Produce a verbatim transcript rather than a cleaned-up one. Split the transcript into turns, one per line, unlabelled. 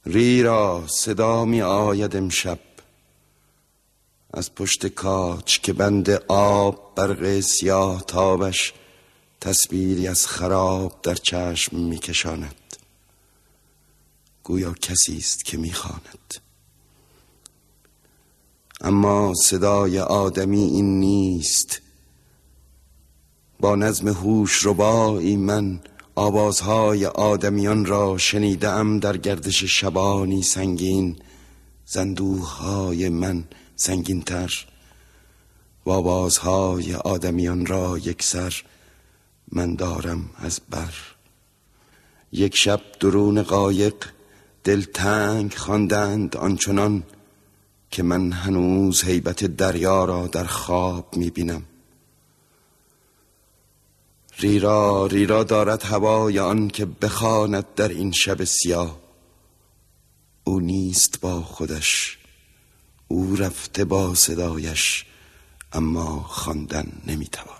ریرا صدا می آید امشب از پشت کاج که بند آب برق سیاه تابش تصویری از خراب در چشم می کشاند. گویا کسی است که می خواند، اما صدای آدمی این نیست. با نظم هوش ربایی من آوازهای آدمیان را شنیدم در گردش شبانی سنگین، زندوهای من سنگین تر و آوازهای آدمیان را یکسر من دارم از بر. یک شب درون قایق دلتنگ خواندند آنچنان که من هنوز هیبت دریا را در خواب میبینم. ریرا ریرا دارد هوای آن که بخواند در این شب سیاه. او نیست با خودش، او رفته با صدایش، اما خواندن نمیتواند.